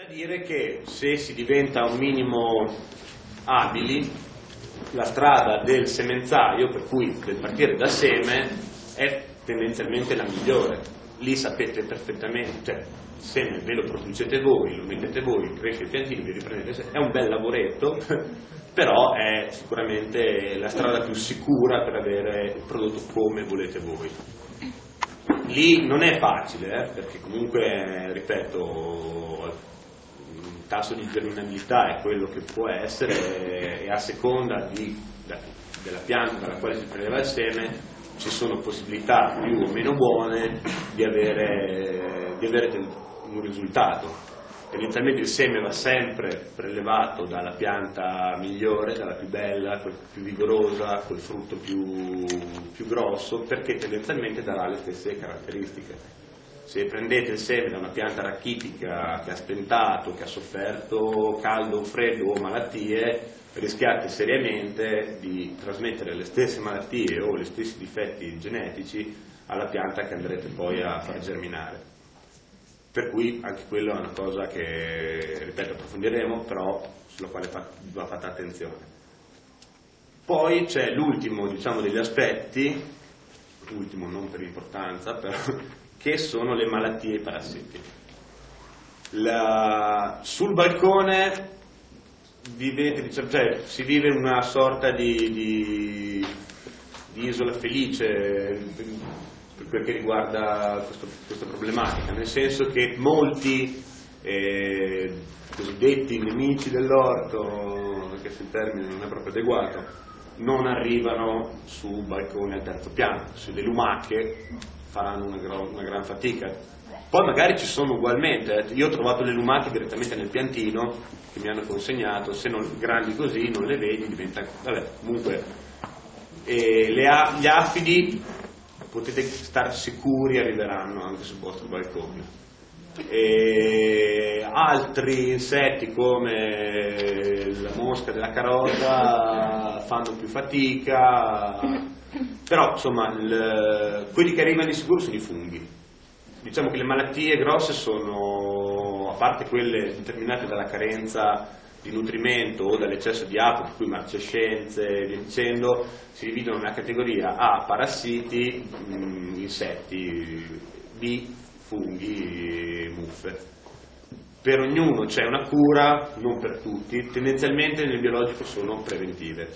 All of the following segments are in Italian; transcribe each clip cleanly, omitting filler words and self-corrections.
dire che se si diventa un minimo abili, la strada del semenzaio, per cui del partire da seme, è tendenzialmente la migliore. Lì sapete perfettamente, cioè il seme ve lo producete voi, lo mettete voi, cresce il piantino, vi riprendete, è un bel lavoretto, però è sicuramente la strada più sicura per avere il prodotto come volete voi. Lì non è facile, perché comunque, ripeto, il tasso di germinabilità è quello che può essere e a seconda della pianta dalla quale si preleva il seme ci sono possibilità più o meno buone di avere un risultato. Tendenzialmente il seme va sempre prelevato dalla pianta migliore, dalla più bella, più vigorosa, col frutto più grosso, perché tendenzialmente darà le stesse caratteristiche. Se prendete il seme da una pianta rachitica che ha stentato, che ha sofferto caldo, freddo o malattie, rischiate seriamente di trasmettere le stesse malattie o gli stessi difetti genetici alla pianta che andrete poi a far germinare. Per cui anche quello è una cosa che, ripeto, approfondiremo, però sulla quale va fatta attenzione. Poi c'è l'ultimo, diciamo, degli aspetti, ultimo non per importanza, però, che sono le malattie e i parassiti. Sul balcone si vive una sorta di isola felice per quel che riguarda questa problematica, nel senso che molti cosiddetti nemici dell'orto, anche se il termine non è proprio adeguato, non arrivano su balconi al terzo piano. Le lumache faranno una gran fatica. Poi magari ci sono ugualmente, io ho trovato le lumache direttamente nel piantino che mi hanno consegnato, se non grandi così non le vedi, diventa, vabbè, comunque gli afidi potete stare sicuri arriveranno anche sul vostro balcone. Altri insetti come la mosca della carota fanno più fatica, però insomma quelli che arrivano di sicuro sono i funghi. Diciamo che le malattie grosse sono, a parte quelle determinate dalla carenza di nutrimento o dall'eccesso di acqua, per cui marcescenze e via dicendo, si dividono nella categoria A parassiti, insetti, B funghi, muffe. Per ognuno c'è una cura, non per tutti, tendenzialmente nel biologico sono preventive.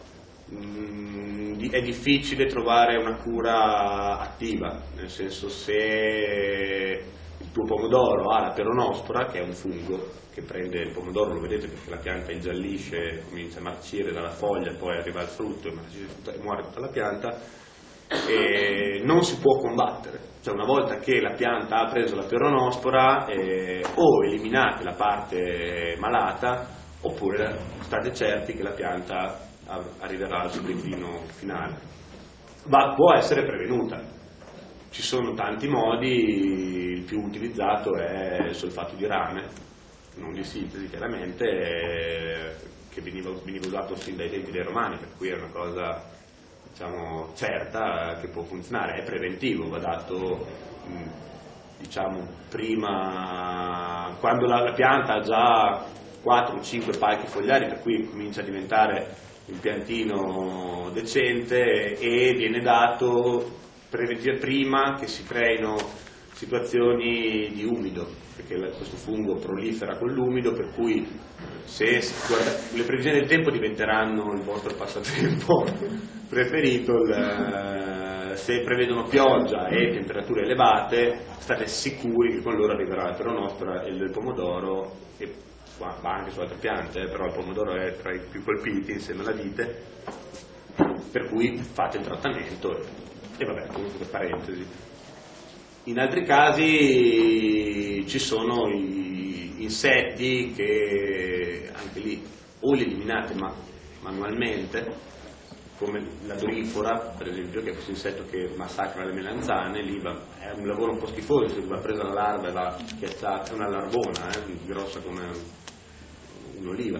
È difficile trovare una cura attiva, nel senso, se il tuo pomodoro ha la peronospora, che è un fungo che prende il pomodoro, lo vedete perché la pianta ingiallisce, comincia a marcire dalla foglia, poi arriva al frutto e muore tutta la pianta, e non si può combattere. Cioè, una volta che la pianta ha preso la peronospora, o eliminate la parte malata, oppure state certi che la pianta arriverà al suo declino finale. Ma può essere prevenuta. Ci sono tanti modi, il più utilizzato è il solfato di rame, non di sintesi chiaramente, che veniva usato sin dai tempi dei Romani, per cui è una cosa, diciamo, certa che può funzionare, è preventivo, va dato, diciamo, prima, quando la pianta ha già 4 o 5 palchi fogliari, per cui comincia a diventare un piantino decente, e viene dato prima che si creino situazioni di umido, perché questo fungo prolifera con l'umido, per cui le previsioni del tempo diventeranno il vostro passatempo preferito. Se prevedono pioggia e temperature elevate, state sicuri che con loro arriverà la peronospora e il pomodoro, e va anche su altre piante, però il pomodoro è tra i più colpiti insieme alla vite, per cui fate il trattamento. E vabbè, comunque per parentesi. In altri casi ci sono gli insetti che anche lì o li eliminate manualmente, come la dorifora per esempio, che è questo insetto che massacra le melanzane. Lì è un lavoro un po' schifoso, va presa la larva e va schiacciata, è una larvona grossa come un'oliva,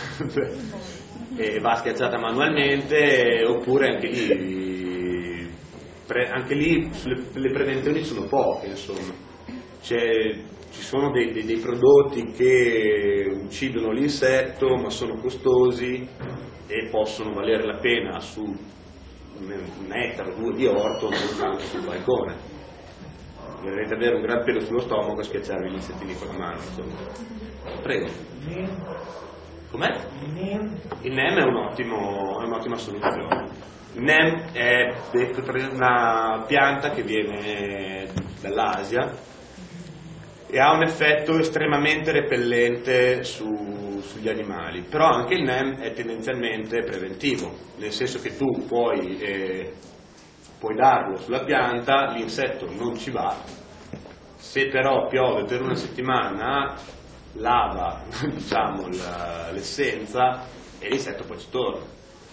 e va schiacciata manualmente, oppure anche lì le prevenzioni sono poche, insomma. ci sono dei prodotti che uccidono l'insetto ma sono costosi e possono valere la pena su un ettaro o 2 di orto, non tanto sul balcone. Dovrete avere un gran pelo sullo stomaco e schiacciarvi gli insettini con la mano, insomma. Prego. Com'è? Il NEM è un'ottima soluzione. Il NEM è una pianta che viene dall'Asia e ha un effetto estremamente repellente sugli animali, però anche il NEM è tendenzialmente preventivo, nel senso che tu puoi darlo sulla pianta, l'insetto non ci va, se però piove per una settimana lava diciamo l'essenza e l'insetto poi ci torna.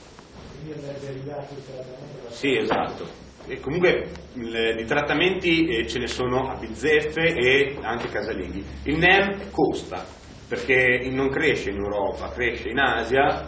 Sì, esatto. E comunque di trattamenti ce ne sono a bizzeffe e anche casalinghi. Il NEM costa perché non cresce in Europa, cresce in Asia.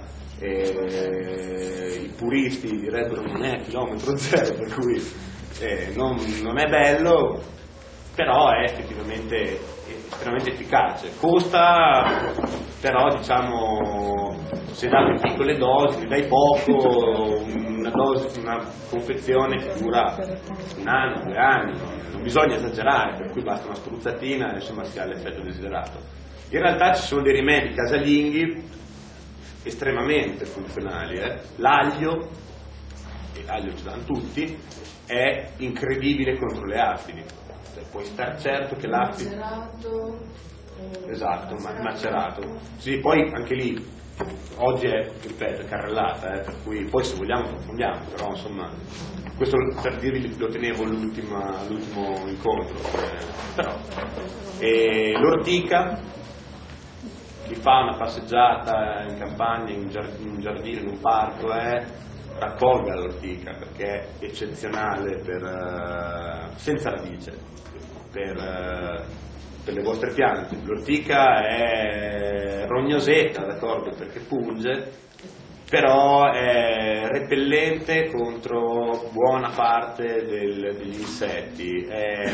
I puristi direbbero non è chilometro zero, per cui non è bello, però è effettivamente estremamente efficace. Costa, però diciamo, se dato in piccole dosi, ne dai poco, una confezione che dura 1 anno, 2 anni, non bisogna esagerare, per cui basta una spruzzatina e insomma si ha l'effetto desiderato. In realtà ci sono dei rimedi casalinghi estremamente funzionali. L'aglio, e l'aglio ce l'hanno tutti, è incredibile contro le afidi. Puoi star certo che l'afido... Esatto, macerato. Sì, poi anche lì, oggi è, ripeto, carrellata, per cui poi se vogliamo approfondiamo, però insomma, questo per dirvi lo tenevo all'ultimo incontro. Però. E l'ortica, chi fa una passeggiata in campagna, in un giardino, in un parco, raccolga l'ortica perché è eccezionale senza radice per le vostre piante. L'ortica è rognosetta, d'accordo, perché punge, però è repellente contro buona parte degli insetti,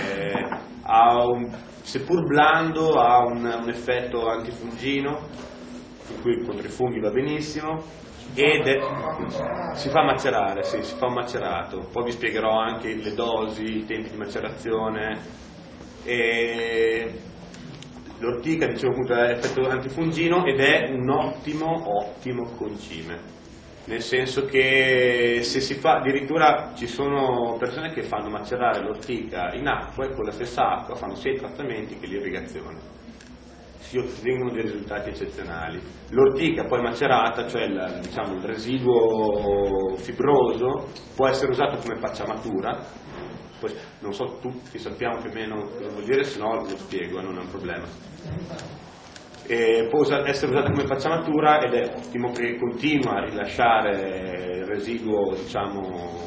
seppur blando ha un effetto antifungino, per cui contro i funghi va benissimo, ed si fa macerare, sì, si fa un macerato, poi vi spiegherò anche le dosi, i tempi di macerazione. L'ortica, dicevo appunto, ha effetto antifungino ed è un ottimo concime, nel senso che se si fa, addirittura ci sono persone che fanno macerare l'ortica in acqua e con la stessa acqua fanno sia i trattamenti che l'irrigazione, si ottengono dei risultati eccezionali. L'ortica poi macerata, cioè il residuo fibroso, può essere usato come pacciamatura. Poi, non so, tutti sappiamo più o meno cosa vuol dire, se no lo spiego, non è un problema. Può essere usato come pacciamatura ed è ottimo perché continua a rilasciare il residuo, diciamo,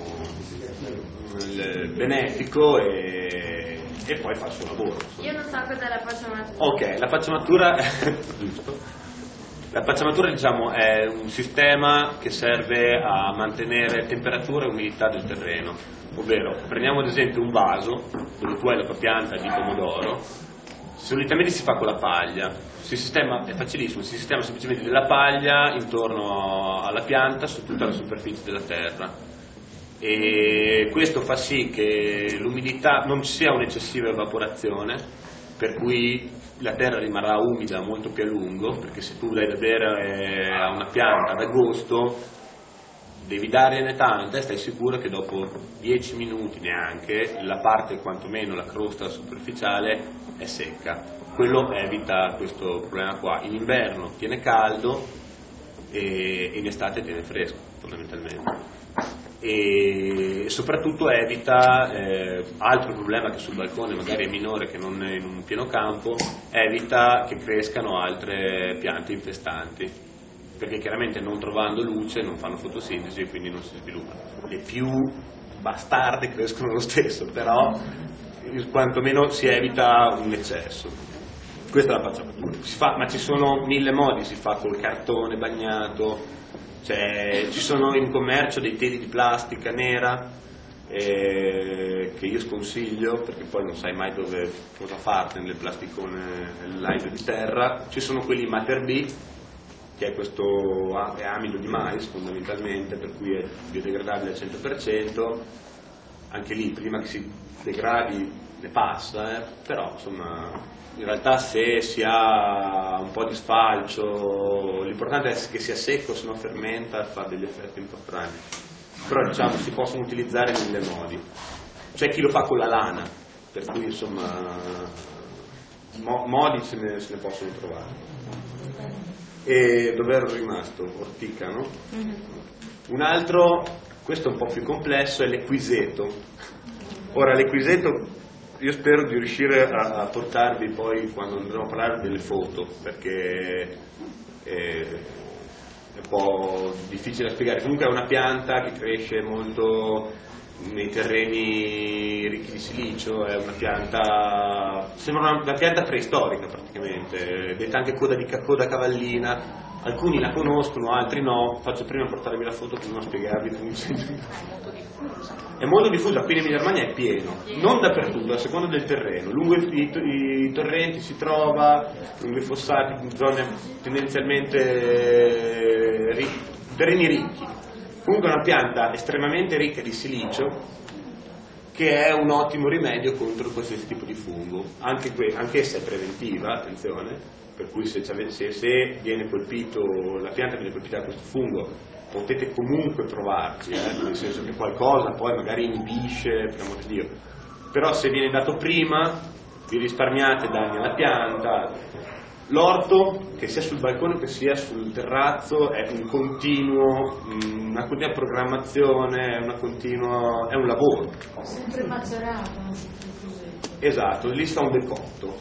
benefico e poi fa il suo lavoro. Io non so cos'è la pacciamatura. Ok, la pacciamatura giusto. La pacciamatura, diciamo, è un sistema che serve a mantenere temperatura e umidità del terreno, ovvero prendiamo ad esempio un vaso dove tu hai la tua pianta di pomodoro, solitamente si fa con la paglia, è facilissimo, si sistema semplicemente della paglia intorno alla pianta su tutta la superficie della terra e questo fa sì che l'umidità non ci sia un'eccessiva evaporazione, per cui la terra rimarrà umida molto più a lungo, perché se tu dai da bere a una pianta ad agosto devi dargliene tanta e stai sicuro che dopo 10 minuti neanche la parte, quantomeno la crosta superficiale, è secca. Quello evita questo problema qua. In inverno tiene caldo e in estate tiene fresco fondamentalmente, e soprattutto evita altro problema che sul balcone magari è minore che non in un pieno campo, evita che crescano altre piante infestanti, perché chiaramente non trovando luce non fanno fotosintesi e quindi non si sviluppano. Le più bastarde crescono lo stesso, però quantomeno si evita un eccesso. Questa è la pacciamatura. Ma ci sono 1000 modi, si fa col cartone bagnato, ci sono in commercio dei teli di plastica nera che io sconsiglio perché poi non sai mai cosa farne nel plasticone, nel lino di terra. Ci sono quelli Mater B, che è questo è amido di mais fondamentalmente, per cui è biodegradabile al 100%. Anche lì prima che si degradi ne passa, però insomma in realtà se si ha un po' di sfalcio l'importante è che sia secco, se no fermenta e fa degli effetti un po' strani. Però diciamo si possono utilizzare in 1000 modi. C'è chi lo fa con la lana, per cui insomma modi se ne possono trovare. E dove ero rimasto? Ortica, no? Un altro, questo è un po' più complesso, è l'equiseto. Ora l'equiseto io spero di riuscire a portarvi poi quando andremo a parlare delle foto, perché è un po' difficile da spiegare. Comunque è una pianta che cresce molto nei terreni ricchi di silicio, è una pianta, sembra una pianta preistorica praticamente, detta anche coda cavallina. Alcuni la conoscono, altri no. Faccio prima portarvi la foto prima di spiegarvi come si. È molto diffusa, qui in Emilia Romagna è pieno, non dappertutto, a seconda del terreno. Lungo i torrenti si trova, lungo i fossati, in zone tendenzialmente terreni ricchi. Comunque è una pianta estremamente ricca di silicio che è un ottimo rimedio contro qualsiasi tipo di fungo. Anch'essa è preventiva, attenzione, per cui se viene colpito, la pianta viene colpita da questo fungo, potete comunque provarci, nel senso che qualcosa poi magari inibisce, per amor di Dio. Però se viene dato prima vi risparmiate danni alla pianta. L'orto, che sia sul balcone che sia sul terrazzo, è una continua programmazione, è un lavoro. Sempre macerato, non so più così. Esatto, lì sta un decotto.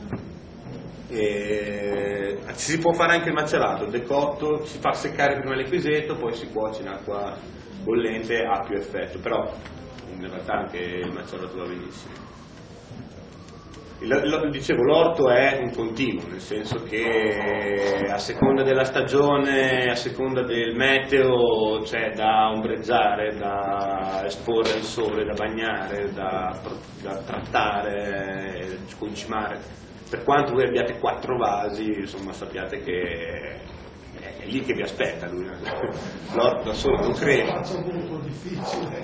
Si può fare anche il macerato, il decotto, si fa seccare prima l'equiseto, poi si cuoce in acqua bollente, ha più effetto, però in realtà anche il macerato va benissimo. Dicevo, l'orto è un continuo, nel senso che a seconda della stagione, a seconda del meteo, c'è da ombreggiare, da esporre al sole, da bagnare, da trattare, concimare. Per quanto voi abbiate 4 vasi, insomma, sappiate che è lì che vi aspetta lui. L'orto da solo non cresce. È molto difficile.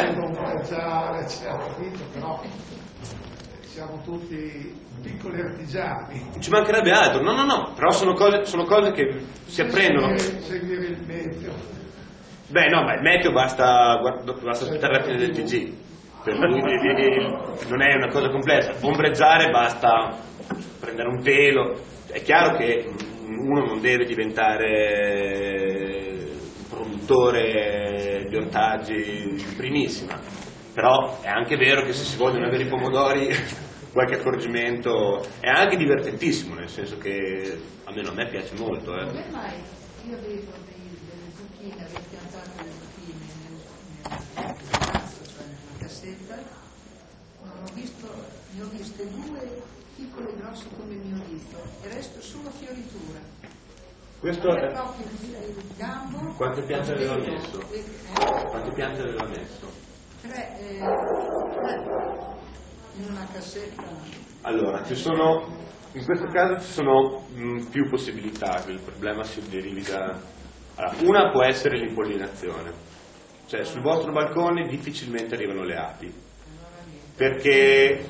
Però siamo tutti piccoli artigiani. Ci mancherebbe altro, no, però sono cose che si apprendono. Seguire il meteo. Beh no, ma il meteo basta aspettare la fine del TG, per cui non è una cosa complessa. Ombreggiare basta prendere un telo. È chiaro che uno non deve diventare produttore di ortaggi primissima, però è anche vero che se si vogliono avere i pomodori qualche accorgimento è anche divertentissimo, nel senso che almeno a me piace molto. Come mai io vedo delle zucchine, avevo piantato le zucchine nel cazzo, cioè nella cassetta, ne ho viste 2 piccole e grosse come il mio dito, il resto solo fioritura. Questo è proprio il gambo. Quante piante aveva messo? Quante piante aveva messo? 3 in una cassetta. Allora, in questo caso ci sono più possibilità che il problema si derivi da. Allora, una può essere l'impollinazione, cioè sul vostro balcone difficilmente arrivano le api, perché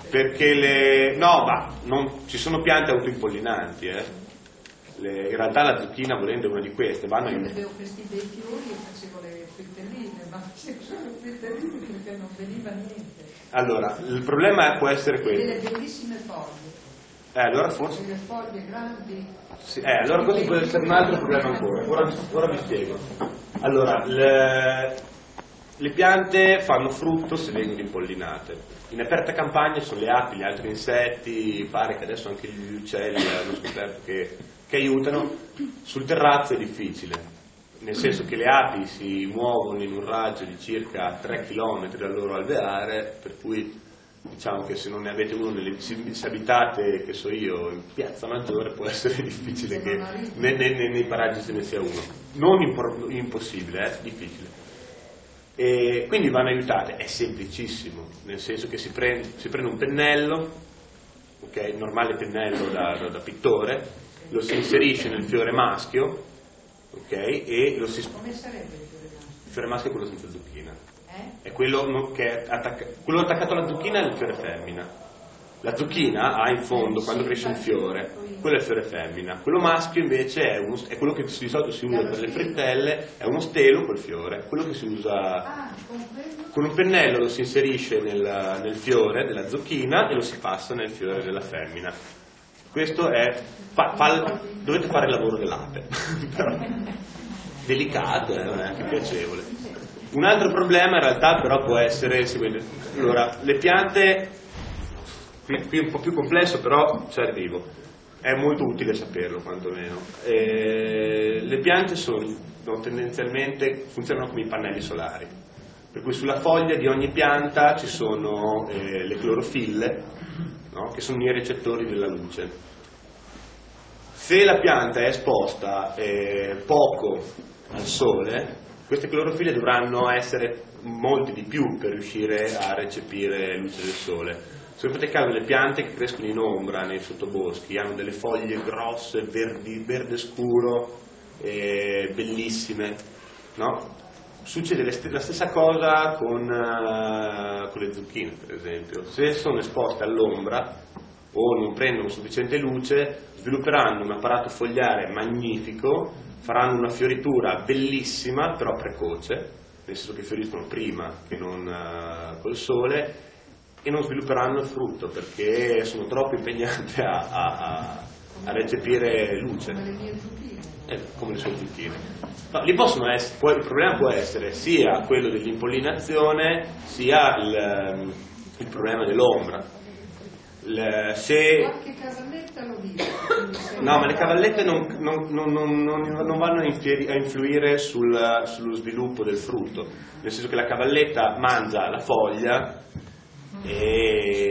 ci sono piante autoimpollinanti, in realtà la zucchina, volendo, è una di queste. Vanno in. Avevo questi bei fiori e facevo le frittelline, ma facevo solo frittelline perché non veniva niente. Allora, il problema può essere quello. Delle bellissime foglie. Allora forse. Delle foglie grandi. Sì, allora questo può essere un altro problema ancora. Ora vi spiego. Allora, le piante fanno frutto se vengono impollinate. In aperta campagna sono le api, gli altri insetti, pare che adesso anche gli uccelli hanno scoperto che aiutano. Sul terrazzo è difficile, nel senso che le api si muovono in un raggio di circa 3 km dal loro alveare, per cui diciamo che se non ne avete uno se abitate, che so io, in Piazza Maggiore, può essere difficile che nei paraggi se ne sia uno. Non impossibile, difficile. E quindi vanno aiutate, è semplicissimo, nel senso che si prende un pennello, okay, normale pennello da pittore, lo si inserisce nel fiore maschio, okay, e lo si... Come sarebbe il fiore maschio? Il fiore maschio è quello senza zucchina, è quello che è quello attaccato alla zucchina è il fiore femmina. La zucchina ha in fondo, quando cresce un fiore, quello è il fiore femmina. Quello maschio invece è quello che di solito si usa per le frittelle, è uno stelo col fiore. Quello che si usa con un pennello, lo si inserisce nel fiore della zucchina e lo si passa nel fiore della femmina. Questo è, dovete fare il lavoro dell'ape, però delicato, non è anche piacevole. Un altro problema in realtà però può essere il seguente. Allora, le piante... Qui è un po' più complesso, però ci arrivo. È molto utile saperlo, quantomeno. Le piante tendenzialmente funzionano come i pannelli solari, per cui sulla foglia di ogni pianta ci sono le clorofille, no? Che sono i recettori della luce. Se la pianta è esposta poco al sole, queste clorofille dovranno essere molti di più per riuscire a recepire luce del sole. Se fate caso, le piante che crescono in ombra nei sottoboschi hanno delle foglie grosse, verde scuro, bellissime, no? Succede la stessa cosa con le zucchine, per esempio. Se sono esposte all'ombra o non prendono sufficiente luce, svilupperanno un apparato fogliare magnifico, faranno una fioritura bellissima, però precoce, nel senso che fioriscono prima che non col sole, e non svilupperanno il frutto perché sono troppo impegnate a recepire luce, come le sue zucchine. No, lì possono essere, poi il problema può essere sia quello dell'impollinazione sia il problema dell'ombra. Qualche cavalletta lo dice. No, ma le cavallette non vanno a influire sullo sviluppo del frutto, nel senso che la cavalletta mangia la foglia e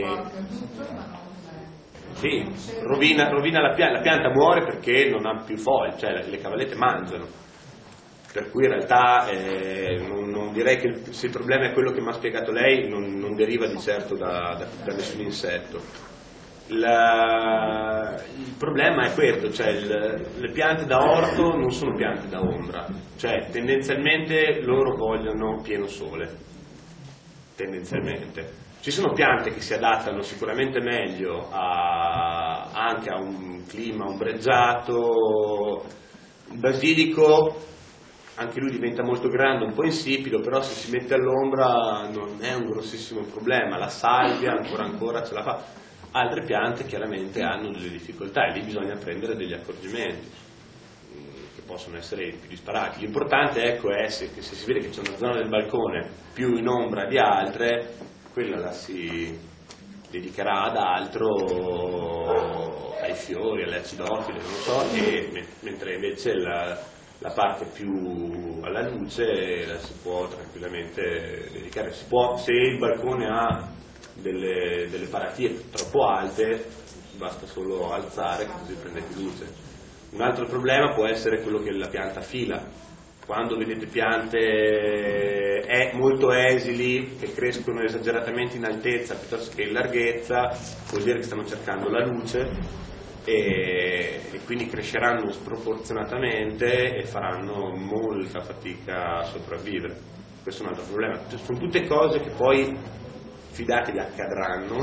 sì, rovina la pianta muore perché non ha più foglie, cioè le cavallette mangiano, per cui in realtà non direi che se il problema è quello che mi ha spiegato lei non deriva di certo da nessun insetto. Il problema è questo, cioè le piante da orto non sono piante da ombra, cioè tendenzialmente loro vogliono pieno sole, tendenzialmente. Ci sono piante che si adattano sicuramente meglio anche a un clima ombreggiato. Il basilico, anche lui diventa molto grande, un po' insipido, però se si mette all'ombra non è un grossissimo problema. La salvia ancora ce la fa. Altre piante chiaramente hanno delle difficoltà e lì bisogna prendere degli accorgimenti che possono essere più disparati. L'importante è che se si vede che c'è una zona del balcone più in ombra di altre, quella la si dedicherà ad altro, ai fiori, alle acidofile, non so, mentre invece la parte più alla luce la si può tranquillamente dedicare. Se il balcone ha delle paratie troppo alte, basta solo alzare così prende più luce. Un altro problema può essere quello che la pianta fila. Quando vedete piante molto esili che crescono esageratamente in altezza piuttosto che in larghezza, vuol dire che stanno cercando la luce e quindi cresceranno sproporzionatamente e faranno molta fatica a sopravvivere. Questo è un altro problema. Sono tutte cose che poi, fidatevi, accadranno.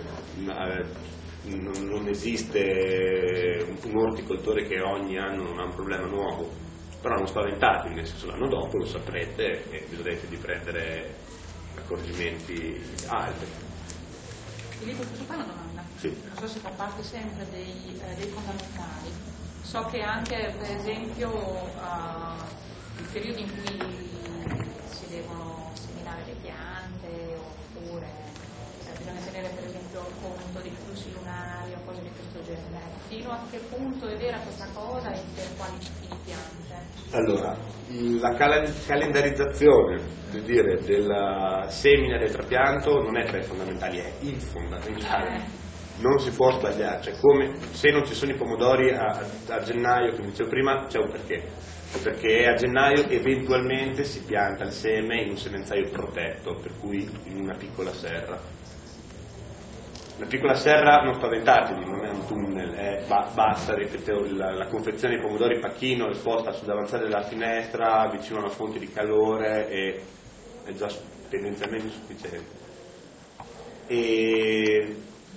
Non esiste un orticoltore che ogni anno non ha un problema nuovo, però non spaventatevi, nel senso l'anno dopo lo saprete e vedrete di prendere accorgimenti altri. Filippo, posso fare una domanda? Sì. Non so se fa parte sempre dei fondamentali. So che anche, per esempio, il periodo in cui si devono seminare le piante, oppure bisogna tenere per esempio conto dei flussi lunari o cose di questo genere. Fino a che punto è vera questa cosa e per quali tipi di piante? Allora, la calendarizzazione, per dire, della semina del trapianto non è tra i fondamentali, è il fondamentale. Non si può sbagliare, cioè come se non ci sono i pomodori a gennaio, come dicevo prima, c'è un perché. perché a gennaio eventualmente si pianta il seme in un semenzaio protetto, per cui in una piccola serra. La piccola serra, non spaventatevi, non è un tunnel, basta, ripetevo, la confezione di pomodori pacchino esposta sul davanzale della finestra, vicino a una fonte di calore, e è già tendenzialmente sufficiente. E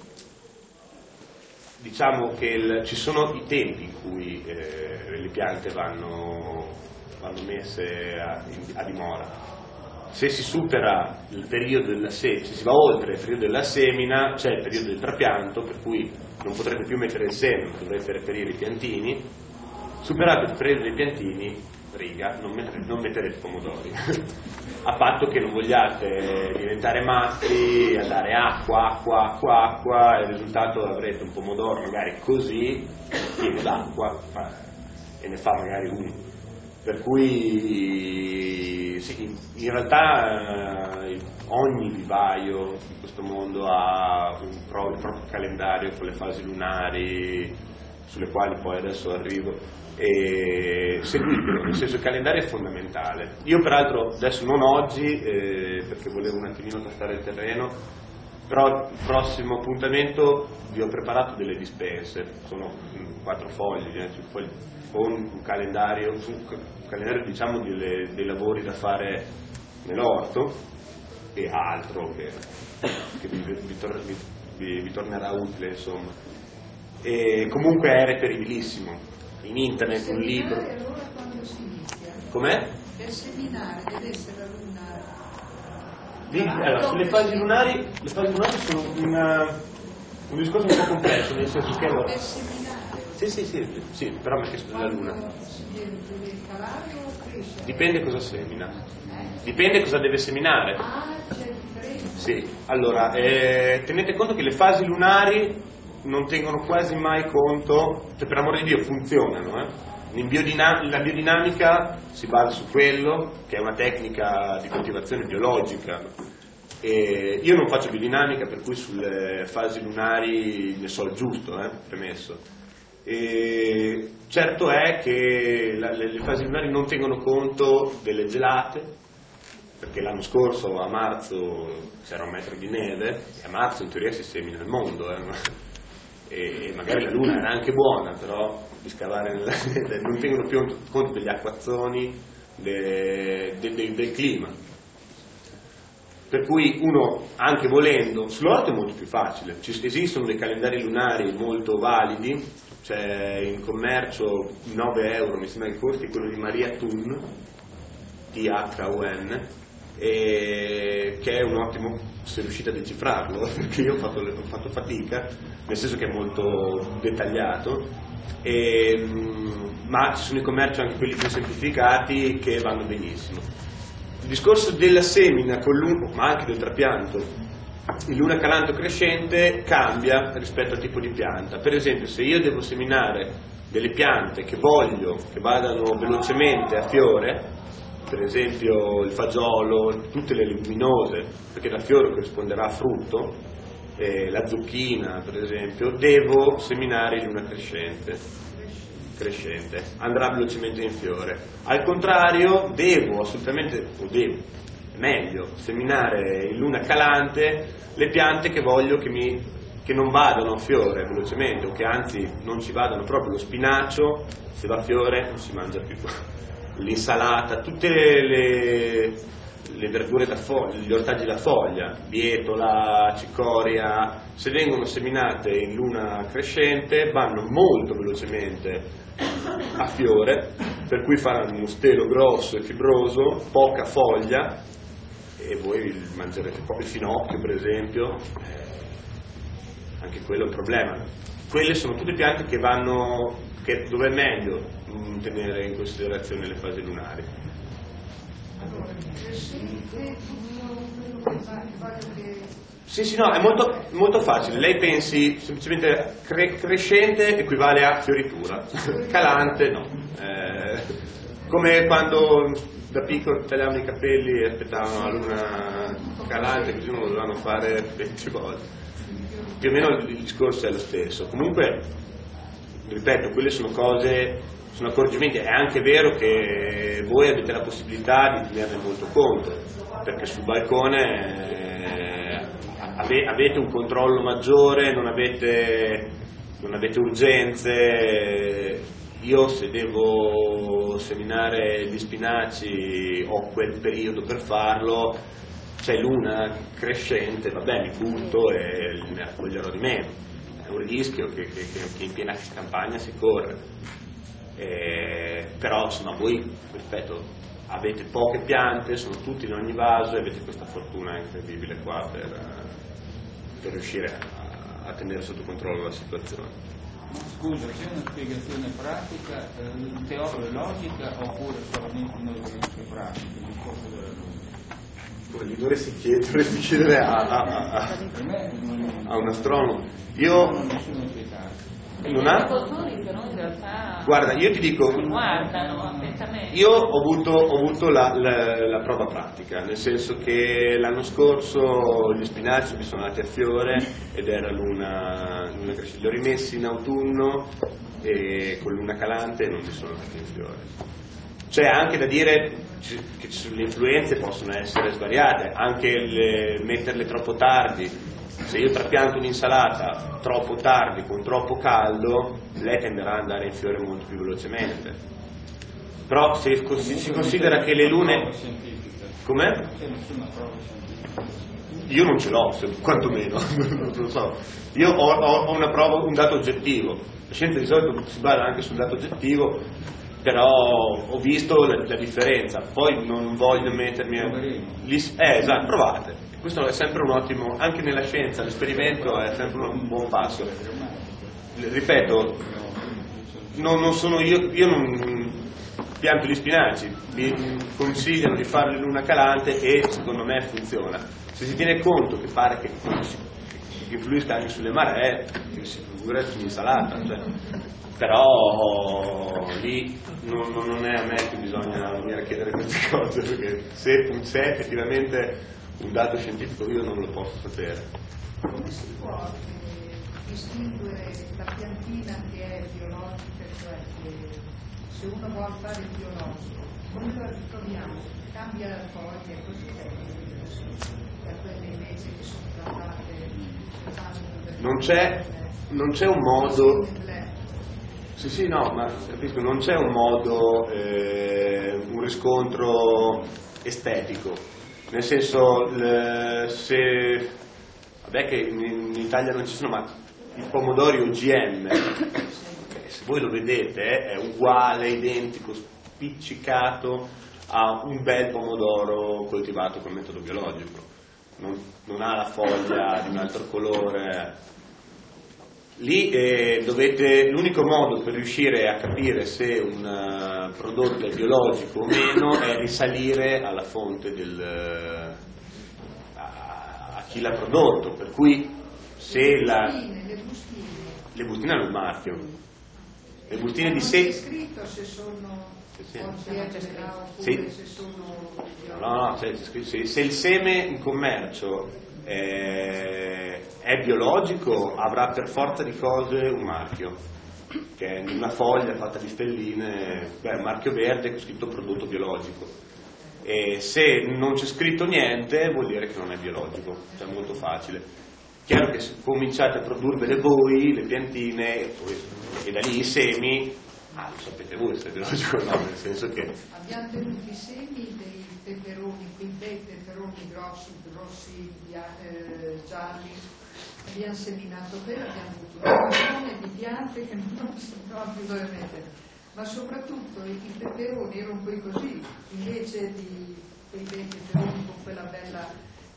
diciamo che ci sono i tempi in cui le piante vanno messe a dimora. Se si supera il periodo della semina, se si va oltre il periodo della semina, c'è il periodo del trapianto, per cui non potrete più mettere il seme, dovrete reperire i piantini. Superato il periodo dei piantini, riga, non metterete pomodori, a patto che non vogliate diventare matti, a dare acqua, e il risultato avrete un pomodoro magari così, pieno d'acqua, e ne fa magari uno. Per cui sì, in realtà ogni vivaio in questo mondo ha il proprio calendario con le fasi lunari, sulle quali poi adesso arrivo, e seguitelo, nel senso il calendario è fondamentale. Io peraltro adesso non oggi, perché volevo un attimino tastare il terreno, però il prossimo appuntamento vi ho preparato delle dispense, sono 4 fogli, con un calendario diciamo dei lavori da fare nell'orto e altro che vi tornerà utile, insomma. E comunque è reperibilissimo in internet, un libro. Allora quando si inizia? Com'è? Per seminare deve essere la luna. Allora, le fasi lunari sono un discorso un po' complesso, nel senso che allora, Per seminare. sì, però mi ha chiesto della luna. Deve calare o crescere? Dipende cosa semina. Dipende cosa deve seminare. C'è differenza? Sì, allora, tenete conto che le fasi lunari non tengono quasi mai conto, cioè per amore di Dio funzionano, la biodinamica si basa su quello, che è una tecnica di coltivazione biologica. E io non faccio biodinamica, per cui sulle fasi lunari ne so il giusto, premesso. E certo è che le fasi lunari non tengono conto delle gelate, perché l'anno scorso a marzo c'era 1 metro di neve, e a marzo in teoria si semina il mondo, e magari la luna era anche buona, però di scavare nella neve non tengono più conto degli acquazzoni, del clima. Per cui uno, anche volendo, sull'orto è molto più facile, esistono dei calendari lunari molto validi, c'è in commercio 9 euro, mi sembra che costi quello di Maria Thun, Thun, che è un ottimo, se riuscite a decifrarlo, perché io ho fatto fatica, nel senso che è molto dettagliato, ma ci sono in commercio anche quelli più semplificati che vanno benissimo. Il discorso della semina con ma anche del trapianto in luna calante o crescente cambia rispetto al tipo di pianta. Per esempio, se io devo seminare delle piante che voglio che vadano velocemente a fiore, per esempio il fagiolo, tutte le leguminose, perché da fiore corrisponderà a frutto, la zucchina per esempio, devo seminare in luna crescente, andrà velocemente in fiore. Al contrario, è meglio seminare in luna calante le piante che voglio che non vadano a fiore velocemente, o che anzi non ci vadano proprio. Lo spinacio, se va a fiore non si mangia più, l'insalata, tutte le verdure da foglia, gli ortaggi da foglia, bietola, cicoria, se vengono seminate in luna crescente vanno molto velocemente a fiore, per cui faranno uno stelo grosso e fibroso, poca foglia, e voi mangerete il finocchio per esempio, anche quello è un problema. Quelle sono tutte piante dove è meglio tenere in considerazione le fasi lunari. Allora, crescente, tutto quello che vale che... Sì, no, è molto facile. Lei pensi semplicemente crescente equivale a fioritura, calante no. Come quando da piccolo tagliavano i capelli e aspettavano la luna calante, così non lo dovevano fare 20 volte. Più o meno il discorso è lo stesso. Comunque, ripeto, quelle sono cose sono accorgimenti. È anche vero che voi avete la possibilità di tenerne molto conto, perché sul balcone avete un controllo maggiore, non avete urgenze. Io se devo seminare gli spinaci ho quel periodo per farlo, c'è luna crescente, vabbè, mi butto e ne raccoglierò di meno. È un rischio che in piena campagna si corre. Però insomma voi, ripeto, avete poche piante, sono tutti in ogni vaso e avete questa fortuna incredibile qua per riuscire a tenere sotto controllo la situazione. Scusa, c'è una spiegazione pratica, teologica oppure solamente una spiegazione pratica, il discorso della luna? Gli dovresti chiedere a un astronomo. Io non ha? Guarda, io ti dico, io ho avuto la prova pratica, nel senso che l'anno scorso gli spinaci mi sono andati a fiore ed era luna crescita, li ho rimessi in autunno e con luna calante non mi sono andati in fiore. C'è anche da dire che le influenze possono essere svariate, anche metterle troppo tardi. Se io trapianto un'insalata troppo tardi con troppo caldo, lei tenderà ad andare in fiore molto più velocemente. Però se si considera che le lune... Com'è? Io non ce l'ho, quantomeno, non lo so. Io ho una prova, un dato oggettivo. La scienza di solito si basa anche sul dato oggettivo, però ho visto la differenza. Poi non voglio mettermi a... esatto, provate. Questo è sempre un ottimo, anche nella scienza, l'esperimento è sempre un buon passo. Ripeto, non sono io non pianto gli spinaci, mi consigliano di farli in luna calante e secondo me funziona. Se si tiene conto che pare che influisca anche sulle maree, si figura sull'insalata, però lì non è a me che bisogna venire a chiedere queste cose, perché se effettivamente un dato scientifico io non lo posso sapere. Come si può distinguere la piantina che è biologica, cioè che se uno vuole fare il biologico, come lo ritroviamo? Cambia la foglia, così da quelle invece che sono trattate non c'è un modo. Sì, no, ma capisco, non c'è un modo, un riscontro estetico. Nel senso, vabbè che in Italia non ci sono, ma i pomodori OGM, se voi lo vedete, è uguale, identico, spiccicato a un bel pomodoro coltivato col metodo biologico. Non ha la foglia di un altro colore. Lì l'unico modo per riuscire a capire se un prodotto è biologico o meno è risalire alla fonte a chi l'ha prodotto, per cui se le bustine hanno il marchio, le bustine di semi. Non è scritto se sono se il seme in commercio è biologico, avrà per forza di cose un marchio, che è una foglia fatta di stelline, un marchio verde con scritto prodotto biologico. E se non c'è scritto niente vuol dire che non è biologico, cioè è molto facile. Chiaro che se cominciate a produrvele voi, le piantine, e da lì i semi, lo sapete voi se è biologico o no, nel senso che... Abbiamo tenuto i semi dei peperoni, quindi dei peperoni grossi, gialli, abbiamo seminato bene, abbiamo avuto una milione di piante che non si trova più dove mettere, ma soprattutto i peperoni erano poi così, invece di quei bei peperoni con quella bella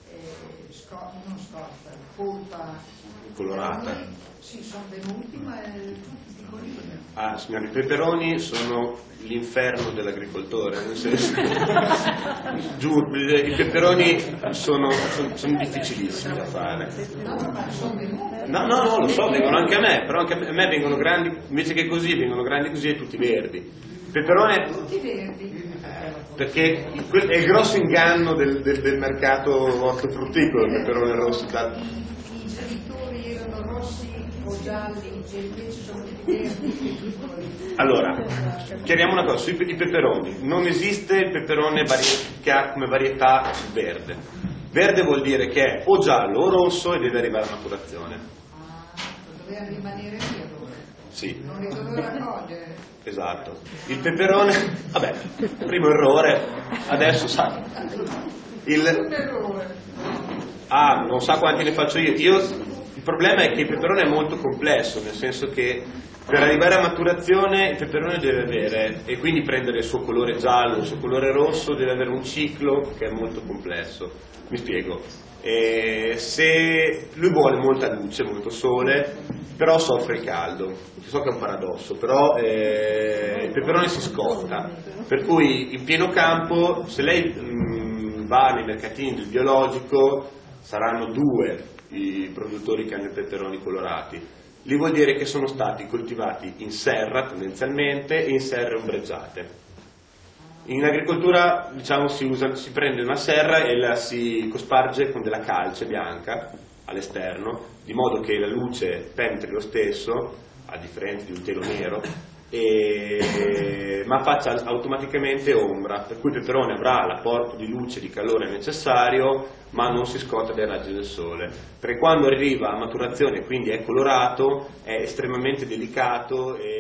polpa colorata. Sì, sono venuti, ma tutti piccolini. Signori, i peperoni sono l'inferno dell'agricoltore, nel senso giuro, i peperoni sono difficilissimi da fare. No, lo so, vengono anche a me, però anche a me vengono grandi, invece che così, vengono grandi così e tutti verdi. Il peperone... Tutti verdi. Perché è il grosso inganno del mercato ortofrutticolo, il peperone rosso. I genitori erano rossi o gialli? Se invece sono verdi, Allora, chiariamo una cosa, sui peperoni. Non esiste il peperone che ha come varietà verde. Verde vuol dire che è o giallo o rosso e deve arrivare a maturazione. doveva rimanere lì allora. Sì. Non li dovevo raccogliere. Esatto. Il peperone, vabbè, primo errore, adesso sa. Un errore. Non sa quanti ne faccio io. Il problema è che il peperone è molto complesso, nel senso che per arrivare a maturazione il peperone deve avere, e quindi prendere il suo colore giallo, il suo colore rosso, deve avere un ciclo che è molto complesso. Mi spiego. Se lui vuole molta luce, molto sole, però soffre il caldo. So che è un paradosso, però il peperone si scotta, per cui in pieno campo, se lei va nei mercatini del biologico, saranno 2 i produttori che hanno i peperoni colorati. Li vuol dire che sono stati coltivati in serra tendenzialmente e in serre ombreggiate. In agricoltura, diciamo, si prende una serra e la si cosparge con della calce bianca all'esterno, di modo che la luce penetri lo stesso, a differenza di un telo nero, ma faccia automaticamente ombra, per cui il peperone avrà l'apporto di luce e di calore necessario, ma non si scotta dai raggi del sole, perché quando arriva a maturazione, quindi è colorato, è estremamente delicato e